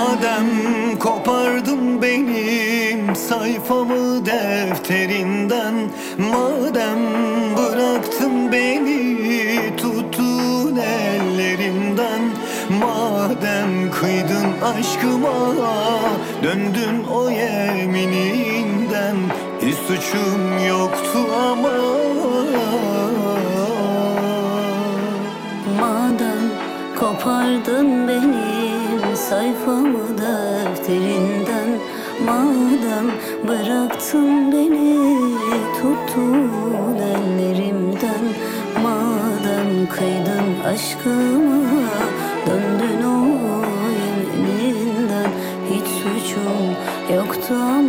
Madem kopardın benim sayfamı defterinden, madem bıraktın beni tuttun ellerimden, madem kıydın aşkıma döndün o yemininden, hiç suçum yoktu ama. Madem kopardın benim sayfamı defterinden, madem bıraktın beni tuttun ellerimden, madem kıydın aşkıma döndün o yemininden, hiç suçum yoktu ama.